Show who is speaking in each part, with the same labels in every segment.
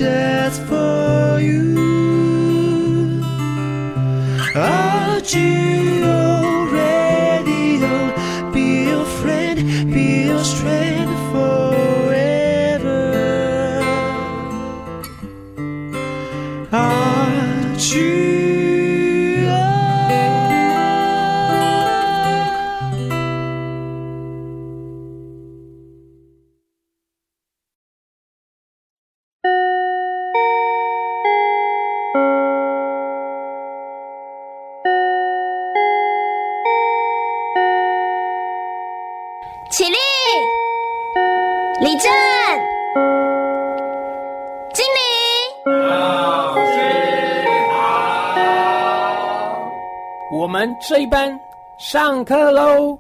Speaker 1: just for you. RGO Radio, be your friend, be your strength forever. RGO.
Speaker 2: 起立，立正，敬礼。
Speaker 3: 老师好，我们这一班上课喽。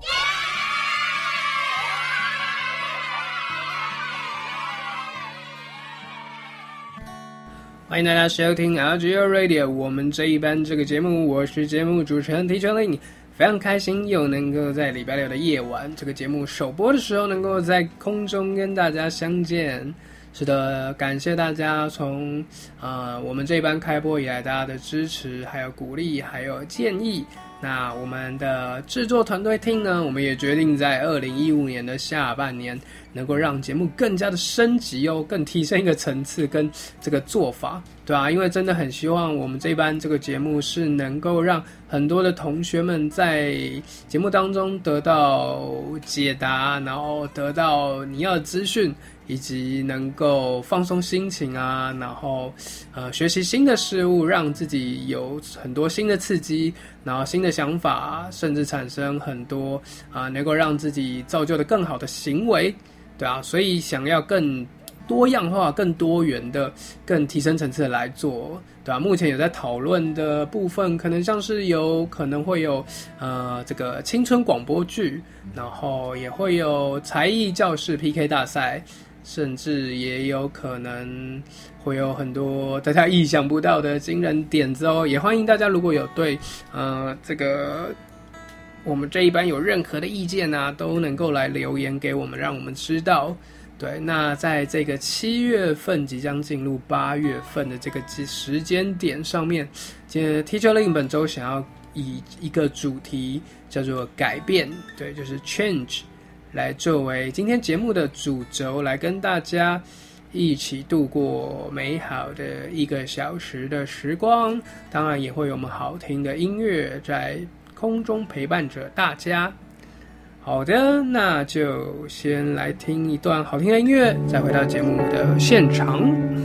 Speaker 3: 欢迎大家收听 RGO Radio， 我们这一班这个节目，我是节目主持人 Teacher Lin， 非常开心又能够在礼拜六的夜晚，这个节目首播的时候，能够在空中跟大家相见。是的，感谢大家从我们这一班开播以来大家的支持，还有鼓励，还有建议。那我们的制作团队 team 呢，我们也决定在2015年的下半年，能够让节目更加的升级哦，更提升一个层次跟这个做法，对啊，因为真的很希望我们这一班这个节目是能够让很多的同学们在节目当中得到解答，然后得到你要的资讯，以及能够放松心情啊，然后学习新的事物，让自己有很多新的刺激，然后新的想法，甚至产生很多能够让自己造就的更好的行为，对啊，所以想要更多样化、更多元的、更提升层次的来做，对啊，目前有在讨论的部分，可能像是可能会有这个青春广播剧，然后也会有才艺教室 PK 大赛。甚至也有可能会有很多大家意想不到的惊人点子哦！也欢迎大家如果有对这个我们这一班有任何的意见啊，都能够来留言给我们，让我们知道。对，那在这个7月份即将进入8月份的这个时间点上面，Teacher Lin 本周想要以一个主题叫做改变，对，就是 change。来作为今天节目的主轴，来跟大家一起度过美好的1个小时的时光，当然也会有我们好听的音乐在空中陪伴着大家。好的，那就先来听一段好听的音乐，再回到节目的现场。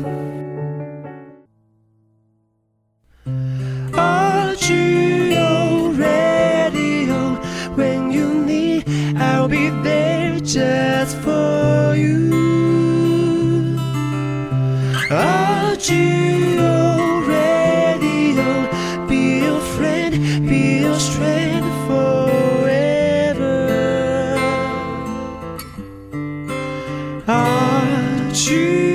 Speaker 1: I'll be there just for you. RGO Radio, be your friend, be your strength forever. RGO.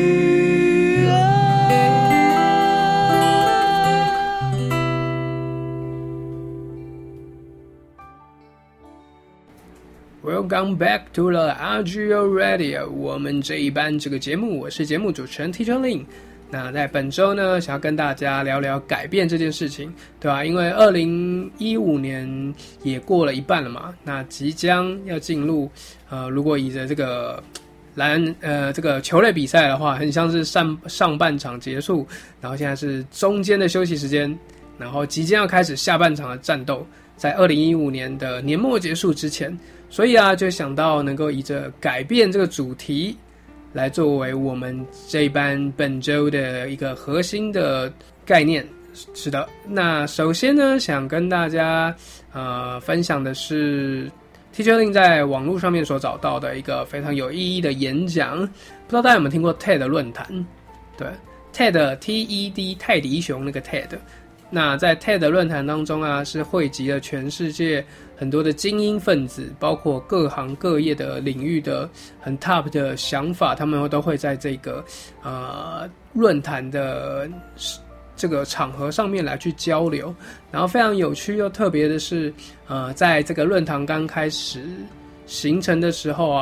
Speaker 3: Welcome back to the RGO Radio， 我们这一班这个节目，我是节目主持人 Teacher Lin。那在本周呢，想要跟大家聊聊改变这件事情，对吧？因为2015年也过了一半了嘛，那即将要进入如果以着这个这个球类比赛的话，很像是上半场结束，然后现在是中间的休息时间，然后即将要开始下半场的战斗，在2015年的年末结束之前。所以就想到能够以着改变这个主题来作为我们这一班本周的一个核心的概念。是的，那首先呢，想跟大家分享的是 Teacher Lin 在网络上面所找到的一个非常有意义的演讲。不知道大家有没有听过 TED 论坛？对， TED TED 泰迪熊那个 TED。那在 TED 论坛当中是汇集了全世界很多的精英分子，包括各行各业的领域的很 top 的想法，他们都会在这个论坛的这个场合上面来去交流。然后非常有趣又特别的是在这个论坛刚开始形成的时候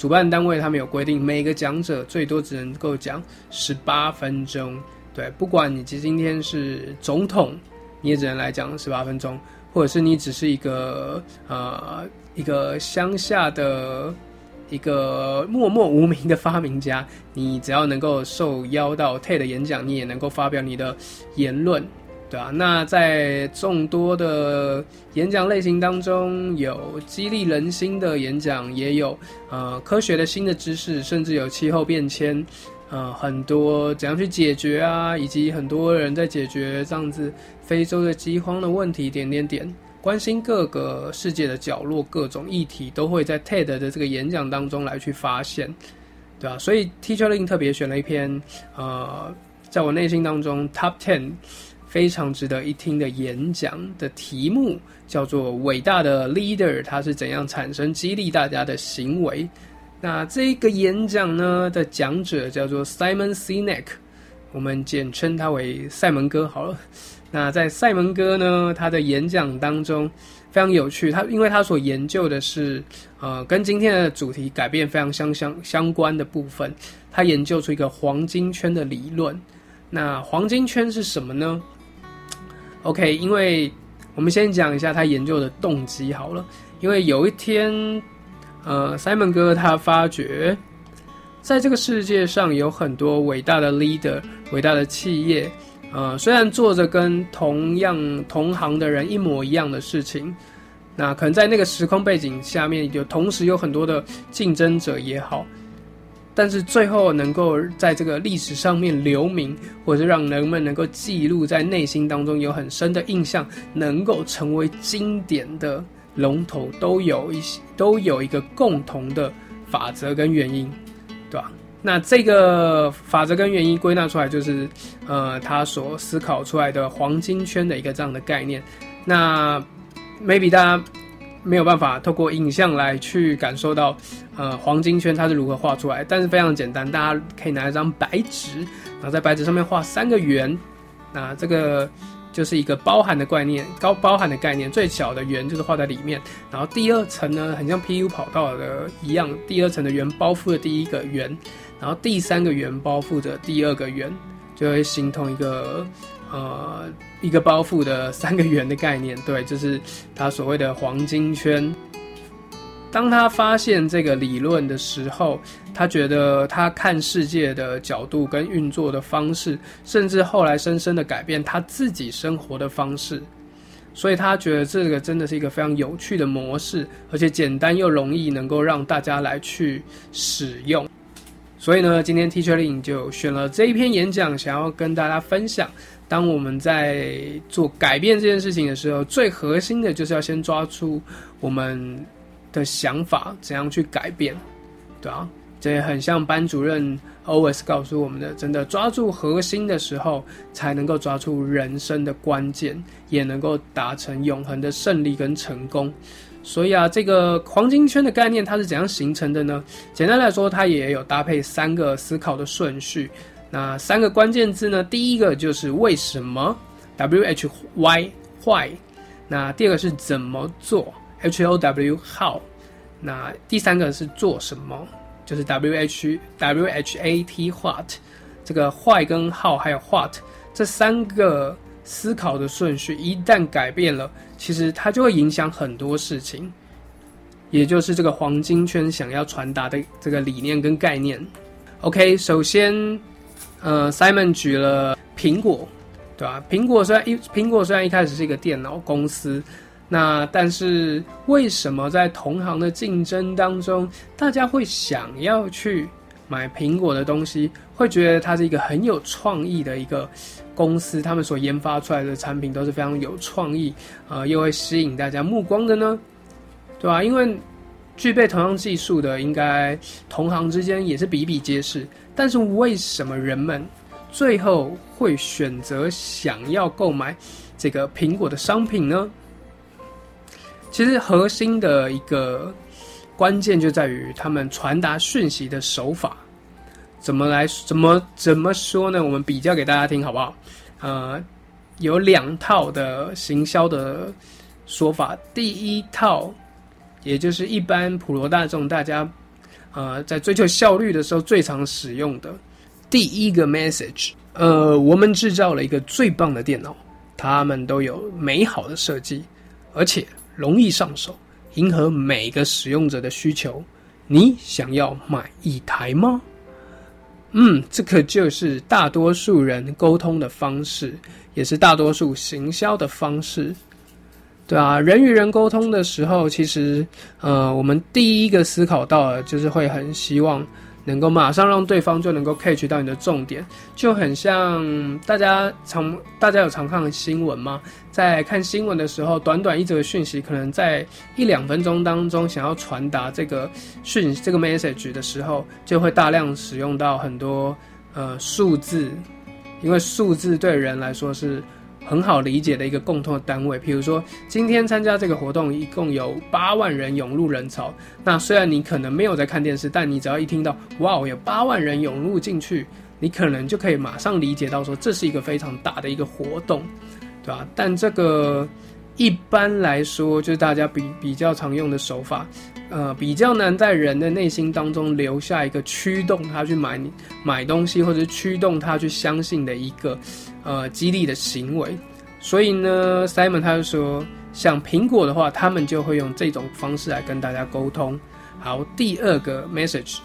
Speaker 3: 主办单位他们有规定，每个讲者最多只能够讲18分钟。对，不管你今天是总统，你也只能来讲18分钟，或者是你只是一个乡下的一个默默无名的发明家，你只要能够受邀到 TED 演讲，你也能够发表你的言论，对啊，那在众多的演讲类型当中，有激励人心的演讲，也有科学的新的知识，甚至有气候变迁，很多怎样去解决啊，以及很多人在解决这样子非洲的饥荒的问题，关心各个世界的角落，各种议题都会在 TED 的这个演讲当中来去发现，对啊，所以 Teacher Lin 特别选了一篇在我内心当中 Top 10非常值得一听的演讲的题目，叫做伟大的 Leader 他是怎样产生激励大家的行为。那这个演讲呢的讲者叫做 Simon Sinek， 我们简称他为赛门哥好了。那在赛门哥呢，他的演讲当中非常有趣，因为他所研究的是跟今天的主题改变非常相关的部分，他研究出一个黄金圈的理论。那黄金圈是什么呢？ OK， 因为我们先讲一下他研究的动机好了。因为有一天Simon 哥他发觉在这个世界上有很多伟大的 leader， 伟大的企业，虽然做着跟同行的人一模一样的事情，那可能在那个时空背景下面同时有很多的竞争者也好，但是最后能够在这个历史上面留名，或者是让人们能够记录在内心当中有很深的印象，能够成为经典的龙头，都有一个共同的法则跟原因，对吧？那这个法则跟原因归纳出来，就是他所思考出来的黄金圈的一个这样的概念。那 maybe 大家没有办法透过影像来去感受到黄金圈它是如何画出来，但是非常简单，大家可以拿一张白纸，然后在白纸上面画3个圆，那这个就是一个包含的概念，最小的圆就是画在里面，然后第二层呢很像 PU 跑道的一样，第二层的圆包覆了第一个圆，然后第3个圆包覆着第2个圆，就会形成一个包覆的3个圆的概念。对，就是他所谓的黄金圈。当他发现这个理论的时候，他觉得他看世界的角度跟运作的方式，甚至后来深深的改变他自己生活的方式，所以他觉得这个真的是一个非常有趣的模式，而且简单又容易能够让大家来去使用。所以呢，今天 Teacher Lin 就选了这一篇演讲，想要跟大家分享，当我们在做改变这件事情的时候，最核心的就是要先抓出我们的想法怎样去改变，对啊，这也很像班主任 always 告诉我们的，真的抓住核心的时候，才能够抓住人生的关键，也能够达成永恒的胜利跟成功。所以啊，这个黄金圈的概念它是怎样形成的呢？简单来说，它也有搭配3个思考的顺序。那3个关键字呢，第一个就是为什么 WHY why， 那第二个是怎么做 HOW how， 那第3个是做什么，就是 WHAT what。 这个 why 跟 how 还有 what 这3个思考的顺序一旦改变了，其实它就会影响很多事情，也就是这个黄金圈想要传达的这个理念跟概念。 OK， 首先Simon 举了苹果，对吧？苹果虽然一开始是一个电脑公司，那但是为什么在同行的竞争当中，大家会想要去买苹果的东西，会觉得它是一个很有创意的一个公司，他们所研发出来的产品都是非常有创意，又会吸引大家目光的呢？对吧？因为具备同样技术的，应该同行之间也是比比皆是。但是为什么人们最后会选择想要购买这个苹果的商品呢？其实核心的一个关键就在于他们传达讯息的手法。怎么说呢？我们比较给大家听好不好？有2套的行销的说法。第一套，也就是一般普罗大众大家在追求效率的时候最常使用的第一个 message。我们制造了一个最棒的电脑，它们都有美好的设计，而且容易上手，迎合每个使用者的需求。你想要买一台吗？这个就是大多数人沟通的方式，也是大多数行销的方式。对啊，人与人沟通的时候，其实我们第一个思考到的就是会很希望能够马上让对方就能够 catch 到你的重点，就很像大家有常看新闻吗？在看新闻的时候，短短一则讯息，可能在1-2分钟当中，想要传达这个message 的时候，就会大量使用到很多数字，因为数字对人来说是很好理解的一个共同的单位。比如说今天参加这个活动一共有8万人涌入人潮，那虽然你可能没有在看电视，但你只要一听到哇有8万人涌入进去，你可能就可以马上理解到说这是一个非常大的一个活动，对吧？但这个一般来说就是大家比较常用的手法，比较难在人的内心当中留下一个驱动他去买东西，或者是驱动他去相信的一个激励的行为。所以呢 Simon 他就说，像苹果的话，他们就会用这种方式来跟大家沟通。好，第二个 message，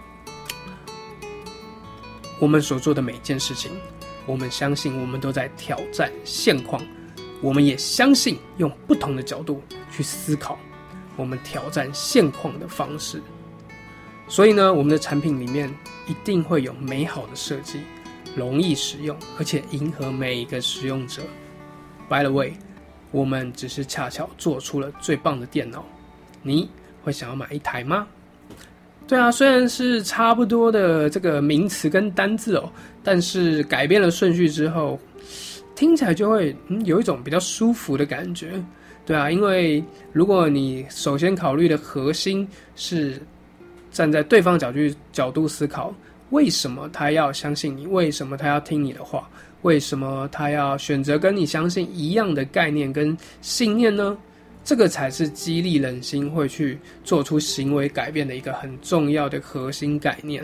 Speaker 3: 我们所做的每件事情，我们相信我们都在挑战现况，我们也相信用不同的角度去思考我们挑战现况的方式。所以呢，我们的产品里面一定会有美好的设计，容易使用，而且迎合每一个使用者。By the way， 我们只是恰巧做出了最棒的电脑，你会想要买一台吗？对啊，虽然是差不多的这个名词跟单字哦，但是改变了顺序之后，听起来就会有一种比较舒服的感觉。对啊，因为如果你首先考虑的核心是站在对方角度思考，为什么他要相信你，为什么他要听你的话，为什么他要选择跟你相信一样的概念跟信念呢？这个才是激励人心会去做出行为改变的一个很重要的核心概念，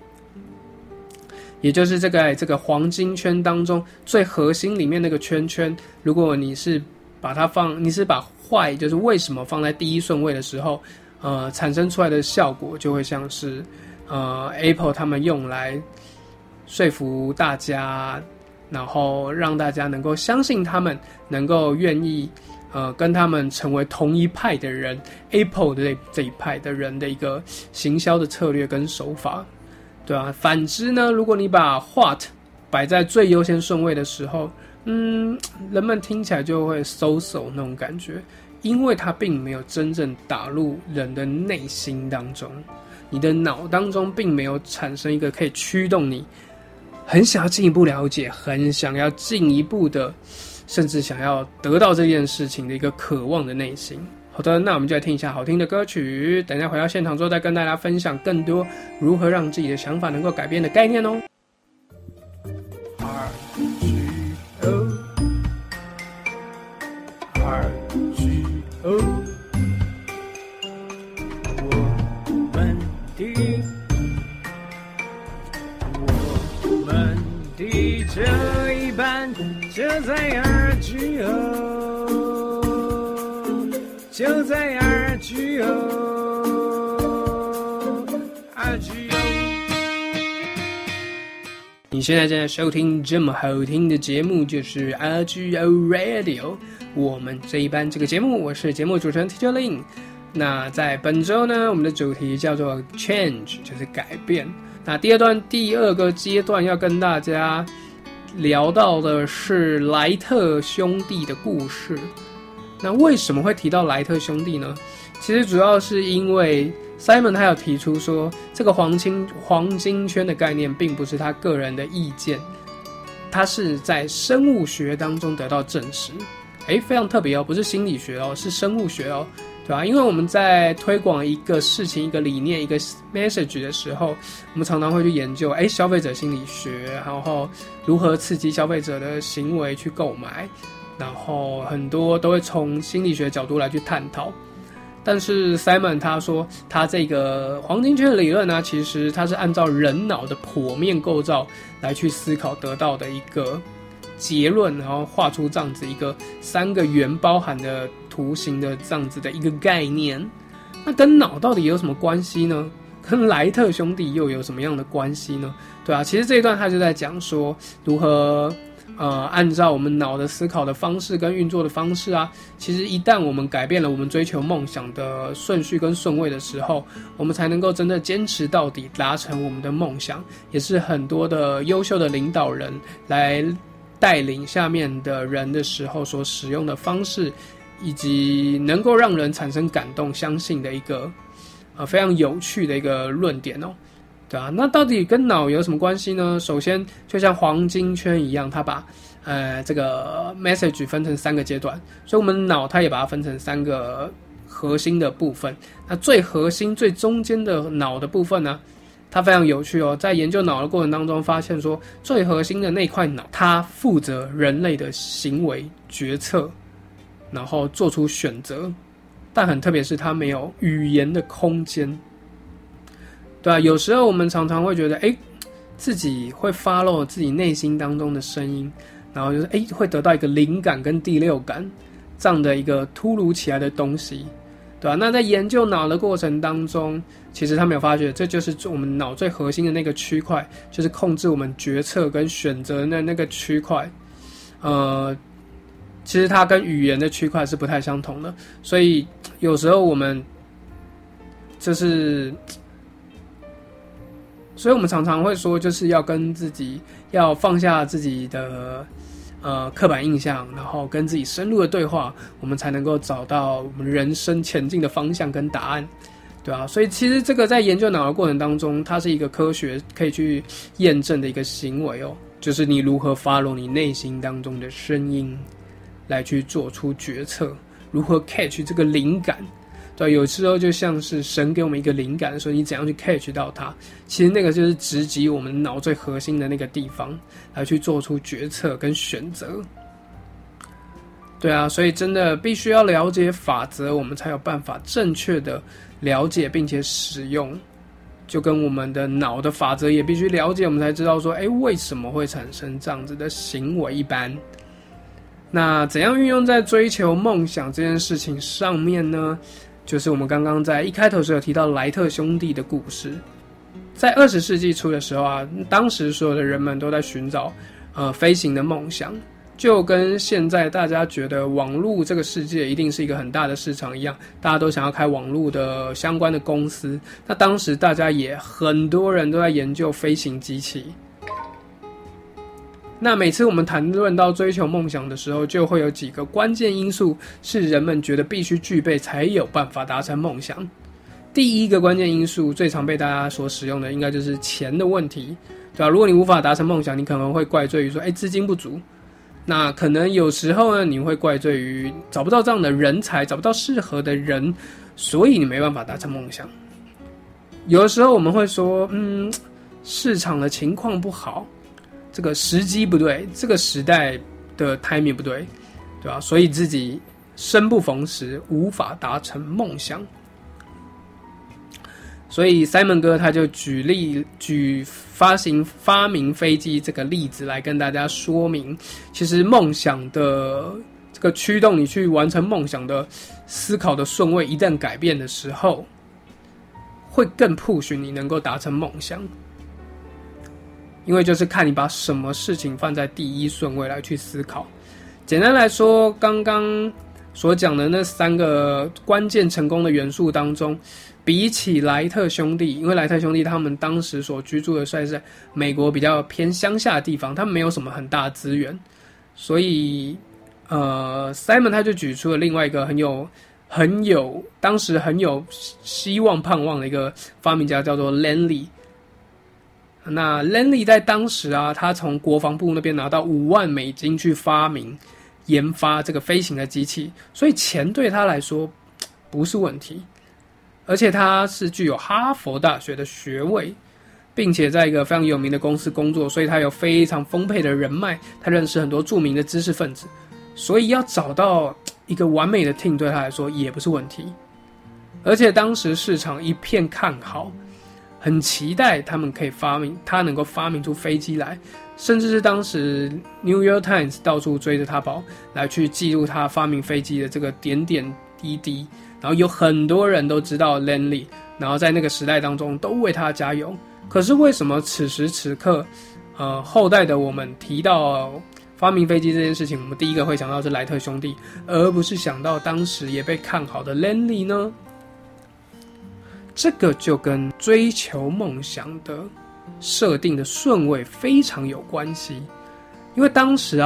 Speaker 3: 也就是这个黄金圈当中最核心里面那个圈圈。如果你是把 why 就是为什么放在第一顺位的时候，产生出来的效果就会像是Apple 他们用来说服大家，然后让大家能够相信他们，能够愿意跟他们成为同一派的人， Apple 的这一派的人的一个行销的策略跟手法，对啊。反之呢，如果你把 What 摆在最优先顺位的时候，人们听起来就会so那种感觉，因为它并没有真正打入人的内心当中，你的脑当中并没有产生一个可以驱动你很想要进一步了解，很想要进一步的，甚至想要得到这件事情的一个渴望的内心。好的，那我们就来听一下好听的歌曲，等一下回到现场之后再跟大家分享更多如何让自己的想法能够改变的概念哦。
Speaker 1: RGO， 我们的这一班就在 RGO， 就在 RGO。
Speaker 3: 你现在正在收听这么好听的节目，就是 RGO Radio。我们这一班这个节目，我是节目主持人 Teacher Lin。那在本周呢，我们的主题叫做 Change， 就是改变。那第二个阶段要跟大家聊到的是莱特兄弟的故事。那为什么会提到莱特兄弟呢？其实主要是因为 Simon 他有提出说，这个黄金圈的概念并不是他个人的意见，他是在生物学当中得到证实。非常特别哦，不是心理学哦，是生物学哦，对吧？因为我们在推广一个事情、一个理念、一个 message 的时候，我们常常会去研究消费者心理学，然后如何刺激消费者的行为去购买，然后很多都会从心理学角度来去探讨。 但是 Simon 他说，他这个黄金圈理论呢，其实它是按照人脑的剖面构造来去思考得到的一个结论，然后画出这样子一个3个圆包含的图形的这样子的一个概念。那跟脑到底有什么关系呢？跟莱特兄弟又有什么样的关系呢？对啊，其实这一段他就在讲说如何按照我们脑的思考的方式跟运作的方式啊，其实一旦我们改变了我们追求梦想的顺序跟顺位的时候，我们才能够真的坚持到底，达成我们的梦想。也是很多的优秀的领导人来带领下面的人的时候所使用的方式，以及能够让人产生感动相信的一个非常有趣的一个论点哦。对啊，那到底跟脑有什么关系呢？首先就像黄金圈一样，它把这个 message 分成3个阶段，所以我们脑它也把它分成3个核心的部分。那最核心最中间的脑的部分呢，它非常有趣哦，在研究脑的过程当中发现说，最核心的那块脑它负责人类的行为决策，然后做出选择，但很特别是它没有语言的空间。对啊，有时候我们常常会觉得自己会 follow 自己内心当中的声音，然后就是会得到一个灵感跟第六感这样的一个突如其来的东西，对啊，那在研究脑的过程当中，其实他们有发觉这就是我们脑最核心的那个区块，就是控制我们决策跟选择的那个区块。其实它跟语言的区块是不太相同的，所以有时候我们所以我们常常会说，就是要跟自己要放下自己的刻板印象，然后跟自己深入的对话，我们才能够找到我们人生前进的方向跟答案，对啊，所以其实这个在研究脑的过程当中，它是一个科学可以去验证的一个行为哦，就是你如何 follow 你内心当中的声音来去做出决策，如何 catch 这个灵感。对，有时候就像是神给我们一个灵感的时候，你怎样去 catch 到它，其实那个就是直击我们脑最核心的那个地方，来去做出决策跟选择。对啊，所以真的必须要了解法则，我们才有办法正确的了解并且使用。就跟我们的脑的法则也必须了解，我们才知道说为什么会产生这样子的行为一般。那怎样运用在追求梦想这件事情上面呢？就是我们刚刚在一开头时有提到莱特兄弟的故事。在20世纪初的时候啊，当时所有的人们都在寻找飞行的梦想，就跟现在大家觉得网络这个世界一定是一个很大的市场一样，大家都想要开网络的相关的公司。那当时大家也很多人都在研究飞行机器。那每次我们谈论到追求梦想的时候，就会有几个关键因素是人们觉得必须具备才有办法达成梦想。第一个关键因素最常被大家所使用的应该就是钱的问题，对吧？如果你无法达成梦想，你可能会怪罪于说资金不足。那可能有时候呢，你会怪罪于找不到这样的人才，找不到适合的人，所以你没办法达成梦想。有的时候我们会说市场的情况不好，这个时机不对，这个时代的 timing 不对，对吧？所以自己生不逢时，无法达成梦想。所以 Simon 哥他就举发明飞机这个例子来跟大家说明，其实梦想的这个驱动你去完成梦想的思考的顺位一旦改变的时候，会更 push 你能够达成梦想。因为就是看你把什么事情放在第一顺位来去思考。简单来说，刚刚所讲的那3个关键成功的元素当中，比起莱特兄弟，因为莱特兄弟他们当时所居住的算是美国比较偏乡下的地方，他们没有什么很大的资源，所以Simon 他就举出了另外一个当时很有希望盼望的一个发明家，叫做 Langley。那 Langley 在当时啊，他从国防部那边拿到$5万去研发这个飞行的机器，所以钱对他来说不是问题，而且他是具有哈佛大学的学位，并且在一个非常有名的公司工作，所以他有非常丰沛的人脉，他认识很多著名的知识分子，所以要找到一个完美的 team 对他来说也不是问题。 而且当时市场一片看好，很期待他们可以他能够发明出飞机来，甚至是当时 New York Times 到处追着他跑，来去记录他发明飞机的这个点点滴滴。然后有很多人都知道 Langley， 然后在那个时代当中都为他加油。可是为什么此时此刻，后代的我们提到发明飞机这件事情，我们第一个会想到是莱特兄弟，而不是想到当时也被看好的 Langley 呢？这个就跟追求梦想的设定的顺位非常有关系。因为当时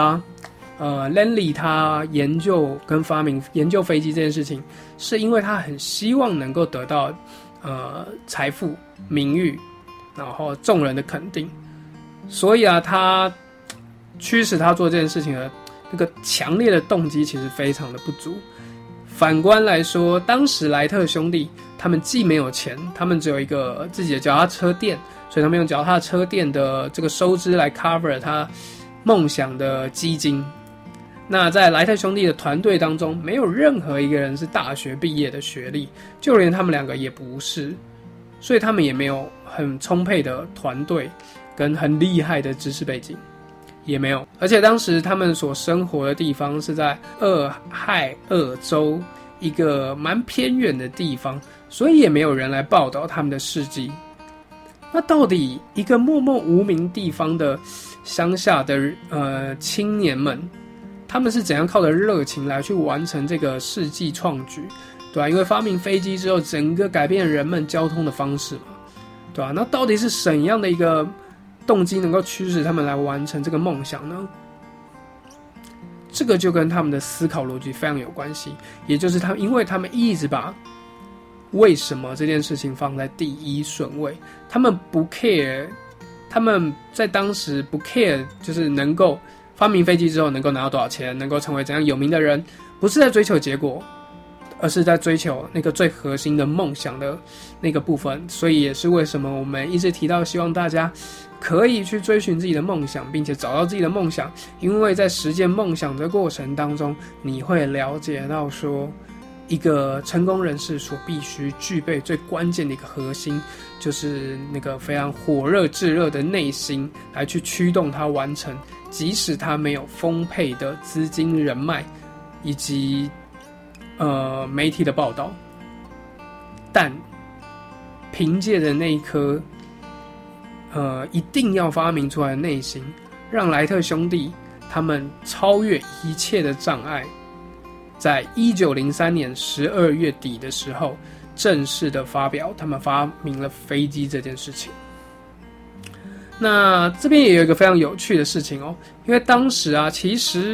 Speaker 3: Langley 他研究飞机这件事情，是因为他很希望能够得到财富、名誉，然后众人的肯定，所以他驱使他做这件事情的那个强烈的动机其实非常的不足。反观来说，当时莱特兄弟他们既没有钱，他们只有一个自己的脚踏车店，所以他们用脚踏车店的这个收支来 cover 他梦想的基金。那在莱特兄弟的团队当中，没有任何一个人是大学毕业的学历，就连他们两个也不是，所以他们也没有很充沛的团队跟很厉害的知识背景，也没有。而且当时他们所生活的地方是在俄亥俄州一个蛮偏远的地方，所以也没有人来报道他们的事迹。那到底一个默默无名地方的乡下的青年们，他们是怎样靠着热情来去完成这个世纪创举，对吧？因为发明飞机之后，整个改变人们交通的方式嘛，对吧？那到底是怎样的一个动机能够驱使他们来完成这个梦想呢？这个就跟他们的思考逻辑非常有关系，也就是因为他们一直把为什么这件事情放在第一顺位，他们不 care， 他们在当时不 care， 就是能够发明飞机之后能够拿到多少钱，能够成为怎样有名的人，不是在追求结果，而是在追求那个最核心的梦想的那个部分。所以也是为什么我们一直提到希望大家可以去追寻自己的梦想，并且找到自己的梦想，因为在实践梦想的过程当中，你会了解到说，一个成功人士所必须具备最关键的一个核心，就是那个非常火热炙热的内心，来去驱动他完成，即使他没有丰沛的资金、人脉以及媒体的报道，但凭借着那一颗一定要发明出来的内心，让莱特兄弟他们超越一切的障碍，在1903年12月底的时候，正式的发表他们发明了飞机这件事情。那这边也有一个非常有趣的事情哦，因为当时其实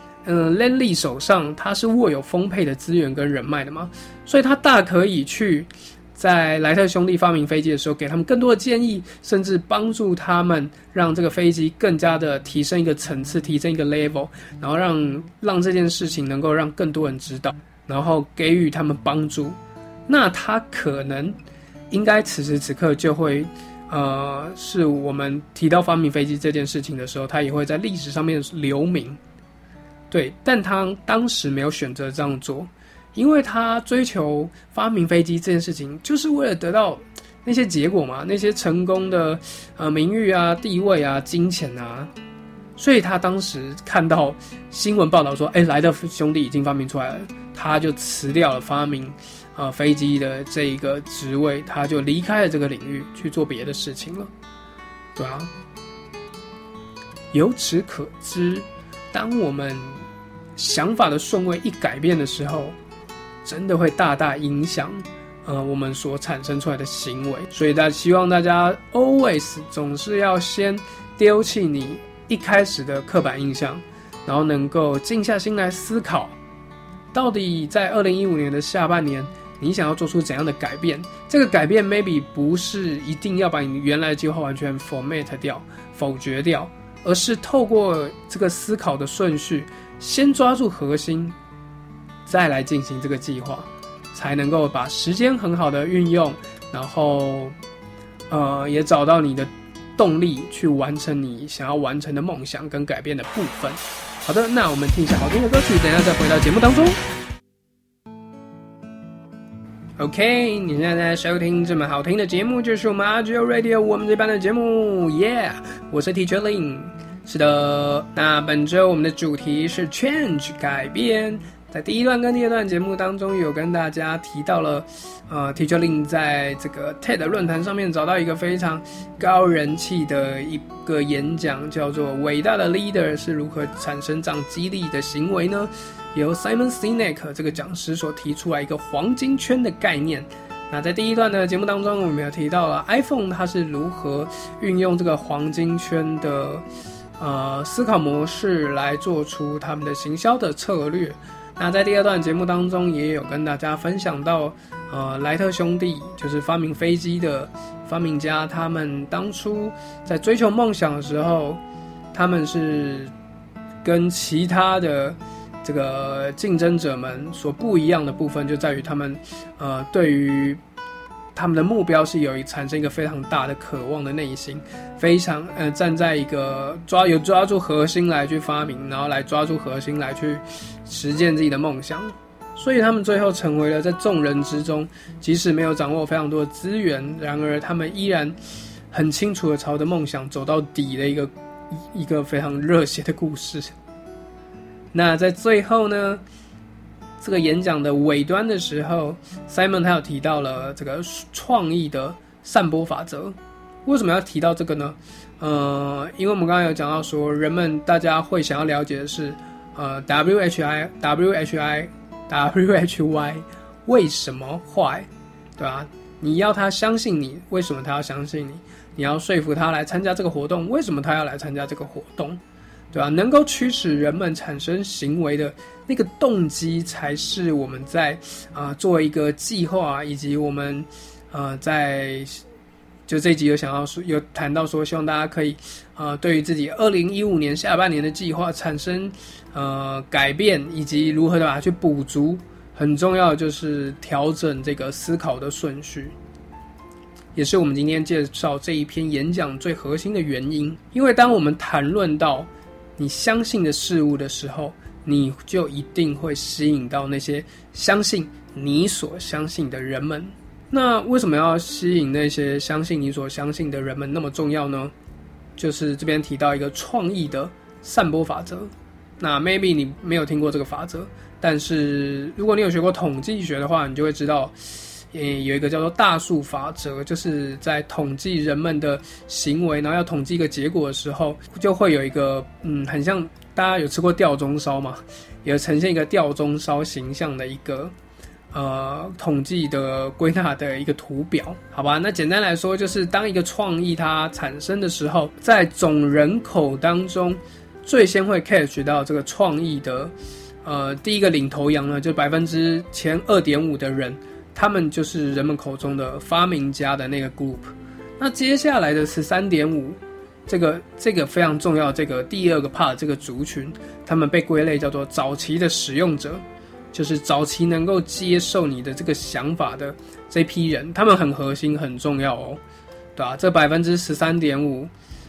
Speaker 3: Langley 手上他是握有丰沛的资源跟人脉的嘛，所以他大可以去在莱特兄弟发明飞机的时候，给他们更多的建议，甚至帮助他们让这个飞机更加的提升一个层次，提升一个 level， 然后让这件事情能够让更多人知道，然后给予他们帮助。那他可能应该此时此刻就会是我们提到发明飞机这件事情的时候，他也会在历史上面留名。对，但他当时没有选择这样做，因为他追求发明飞机这件事情，就是为了得到那些结果嘛，那些成功的名誉啊、地位啊、金钱啊，所以他当时看到新闻报道说，莱特兄弟已经发明出来了，他就辞掉了发明飞机的这一个职位，他就离开了这个领域去做别的事情了，对啊。由此可知，当我们想法的顺位一改变的时候，真的会大大影响我们所产生出来的行为。所以希望大家 always 总是要先丢弃你一开始的刻板印象，然后能够静下心来思考，到底在2015年的下半年你想要做出怎样的改变。这个改变 maybe 不是一定要把你原来的计划完全 format 掉、否决掉，而是透过这个思考的顺序，先抓住核心，再来进行这个计划，才能够把时间很好的运用，然后也找到你的动力去完成你想要完成的梦想跟改变的部分。好的，那我们听一下好听的歌曲，等一下再回到节目当中。 OK， 你现在在收听这么好听的节目，就是我们 RGO Radio 我们这班的节目 ，Yeah， 我是 Teacher Lin。是的，那本周我们的主题是 Change 改变。在第一段跟第二段节目当中，有跟大家提到了Teacher Lin 在这个 TED 论坛上面找到一个非常高人气的一个演讲，叫做伟大的 Leader 是如何产生这样激励的行为呢？由 Simon Sinek 这个讲师所提出来一个黄金圈的概念。那在第一段的节目当中，我们有提到了 iPhone 它是如何运用这个黄金圈的思考模式来做出他们的行销的策略。那在第二段节目当中，也有跟大家分享到莱特兄弟，就是发明飞机的发明家，他们当初在追求梦想的时候，他们是跟其他的这个竞争者们所不一样的部分，就在于他们对于他们的目标是产生一个非常大的渴望的内心，非常站在一个抓住核心来去发明，然后来抓住核心来去实践自己的梦想。所以他们最后成为了在众人之中，即使没有掌握非常多的资源，然而他们依然很清楚的朝着梦想走到底的一个非常热血的故事。那在最后呢，这个演讲的尾端的时候 ，Simon 他有提到了这个创意的散播法则。为什么要提到这个呢？因为我们刚刚有讲到说，人们大家会想要了解的是WHY 为什么坏，对吧？你要他相信你，为什么他要相信你？你要说服他来参加这个活动，为什么他要来参加这个活动？对吧？能够驱使人们产生行为的那个动机，才是我们在做一个计划，以及我们在就这一集有谈到说，希望大家可以对于自己2015年下半年的计划产生改变，以及如何的把它去补足。很重要的就是调整这个思考的顺序，也是我们今天介绍这一篇演讲最核心的原因。因为当我们谈论到你相信的事物的时候，你就一定会吸引到那些相信你所相信的人们。那为什么要吸引那些相信你所相信的人们那么重要呢？就是这边提到一个创意的散播法则。那 maybe 你没有听过这个法则，但是如果你有学过统计学的话，你就会知道有一个叫做大数法则，就是在统计人们的行为，然后要统计一个结果的时候，就会有一个很像大家有吃过吊钟烧嘛，也呈现一个吊钟烧形象的一个统计的归纳的一个图表，好吧？那简单来说，就是当一个创意它产生的时候，在总人口当中，最先会 catch 到这个创意的第一个领头羊呢，就前 2.5% 的人。他们就是人们口中的发明家的那个 group。那接下来的13.5%，这个非常重要，这个第二个 part 这个族群，他们被归类叫做早期的使用者，就是早期能够接受你的这个想法的这批人，他们很核心很重要哦，对吧？这 13.5%，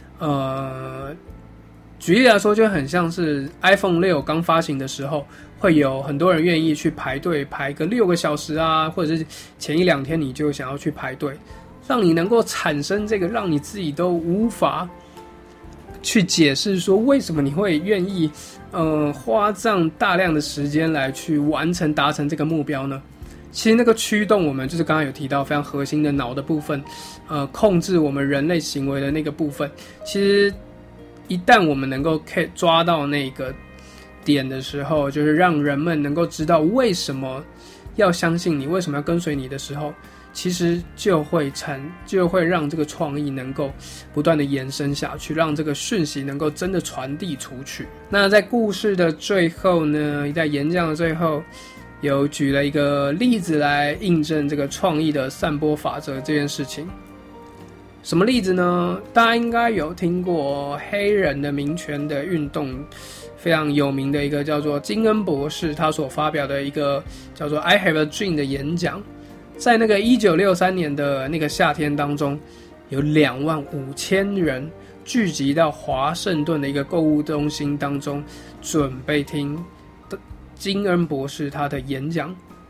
Speaker 3: 举例来说，就很像是 iPhone 6刚发行的时候，会有很多人愿意去排队排个6个小时啊，或者是前1-2天你就想要去排队，让你能够产生这个让你自己都无法去解释说为什么你会愿意花这样大量的时间来去达成这个目标呢？其实那个驱动我们就是刚刚有提到非常核心的脑的部分，控制我们人类行为的那个部分，其实一旦我们能够抓到那个点的时候，就是让人们能够知道为什么要相信你，为什么要跟随你的时候，其实就会让这个创意能够不断的延伸下去，让这个讯息能够真的传递出去。那在故事的最后呢，在演讲的最后，有举了一个例子来印证这个创意的散播法则这件事情。什么例子呢？大家应该有听过黑人的民权的运动，非常有名的一个叫做金恩博士，他所发表的一个叫做 I Have a Dream 的演讲。在那个1963年的那个夏天当中，有25000人聚集到华盛顿的一个购物中心当中，准备听金恩博士他的演讲。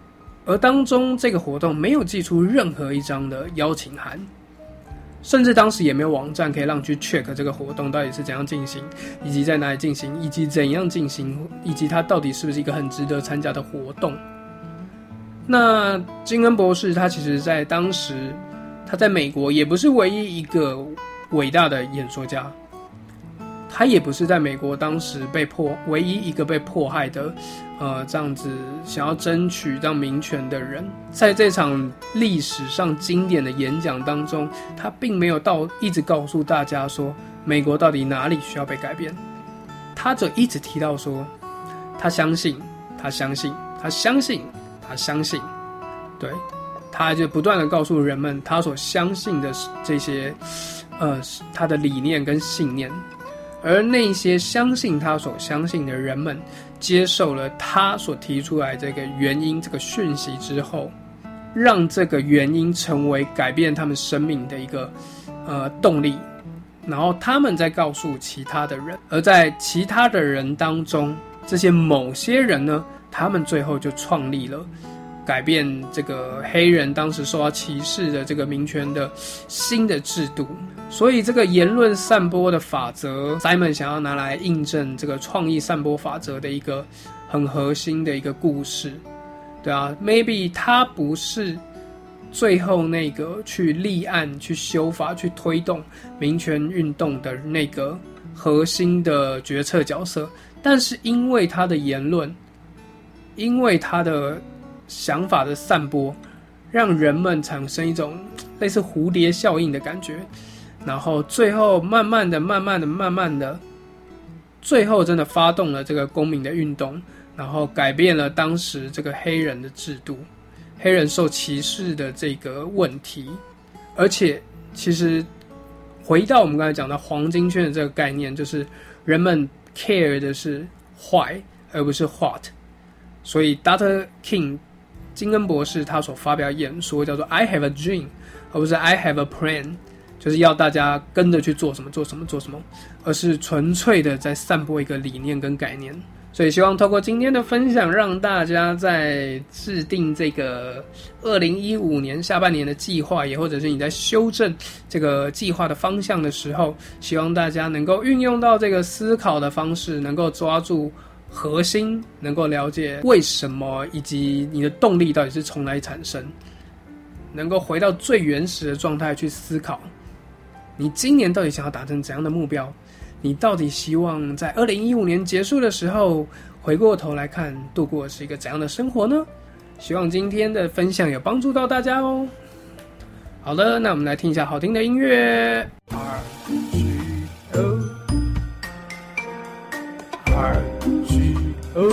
Speaker 3: 而当中这个活动没有寄出任何一张的邀请函，甚至当时也没有网站可以让你去 check 这个活动到底是怎样进行，以及在哪里进行，以及怎样进行，以及它到底是不是一个很值得参加的活动。那金恩博士他其实在当时他在美国也不是唯一一个伟大的演说家，他也不是在美国当时唯一一个被迫害的这样子想要争取这样民权的人。在这场历史上经典的演讲当中，他并没有一直告诉大家说美国到底哪里需要被改变，他只一直提到说他相信，他相信，他相信，他相信，对，他就不断的告诉人们他所相信的这些他的理念跟信念。而那些相信他所相信的人们接受了他所提出来这个原因这个讯息之后，让这个原因成为改变他们生命的一个动力，然后他们再告诉其他的人。而在其他的人当中，这些某些人呢，他们最后就创立了改变这个黑人当时受到歧视的这个民权的新的制度。所以这个言论散播的法则 Simon 想要拿来印证这个创意散播法则的一个很核心的一个故事。对啊， maybe 他不是最后那个去立案去修法去推动民权运动的那个核心的决策角色，但是因为他的言论，因为他的想法的散播，让人们产生一种类似蝴蝶效应的感觉，然后最后慢慢的最后真的发动了这个公民的运动，然后改变了当时这个黑人的制度，黑人受歧视的这个问题。而且其实回到我们刚才讲的黄金圈的这个概念，就是人们 care 的是 why 而不是 what。 所以 Dr. King 金恩博士他所发表演说叫做 I have a dream 而不是 I have a plan， 就是要大家跟着去做什么做什么做什么，而是纯粹的在散播一个理念跟概念。所以希望透过今天的分享，让大家在制定这个2015年下半年的计划，也或者是你在修正这个计划的方向的时候，希望大家能够运用到这个思考的方式，能够抓住核心，能够了解为什么，以及你的动力到底是从哪里产生，能够回到最原始的状态去思考，你今年到底想要达成怎样的目标，你到底希望在2015年结束的时候回过头来看度过的是一个怎样的生活呢？希望今天的分享有帮助到大家哦。好的，那我们来听一下好听的音乐。
Speaker 1: RGO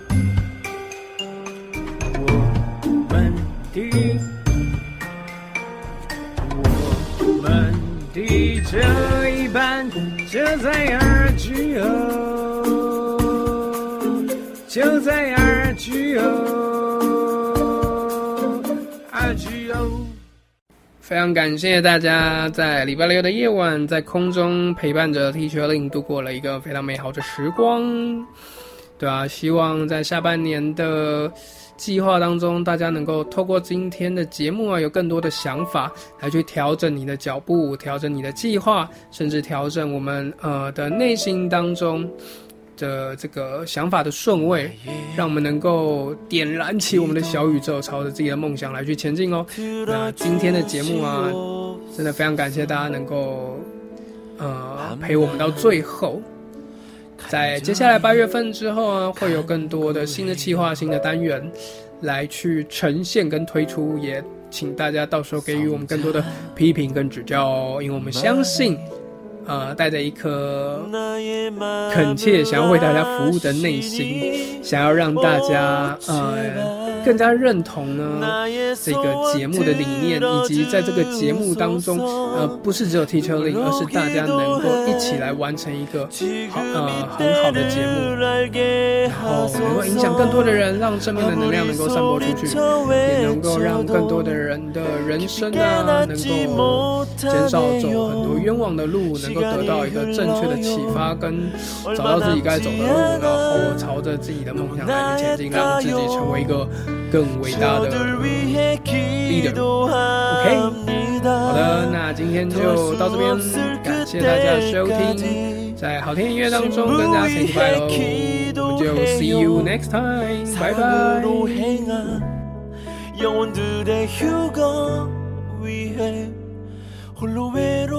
Speaker 1: 我们的这一班就在 RGO， 就在 RGO。
Speaker 3: 非常感谢大家在礼拜六的夜晚在空中陪伴着 Teacher Lin 度过了一个非常美好的时光。对啊，希望在下半年的计划当中，大家能够透过今天的节目有更多的想法来去调整你的脚步，调整你的计划，甚至调整我们的内心当中的这个想法的顺位，让我们能够点燃起我们的小宇宙，朝着自己的梦想来去前进哦。那今天的节目真的非常感谢大家能够陪我们到最后。在接下来8月份之后会有更多的新的企划、新的单元来去呈现跟推出，也请大家到时候给予我们更多的批评跟指教哦，因为我们相信带着一颗恳切想要为大家服务的内心，想要让大家更加认同呢这个节目的理念，以及在这个节目当中不是只有 Teacher Lin， 而是大家能够一起来完成一个很好的节目，然后能够影响更多的人，让正面的能量能够散播出去，也能够让更多的人的人生能够减少走很多冤枉的路，能够得到一个正确的启发，跟找到自己该走的路，然后朝着自己的梦想来去前进，让自己成为一个更伟大的 leader。OK， 好的，那今天就到这边，感谢大家的收聽，在好听音乐当中跟大家 say goodbye 咯，我们就 see you next time， 拜拜。 영혼들의 휴가 위해 홀로 외로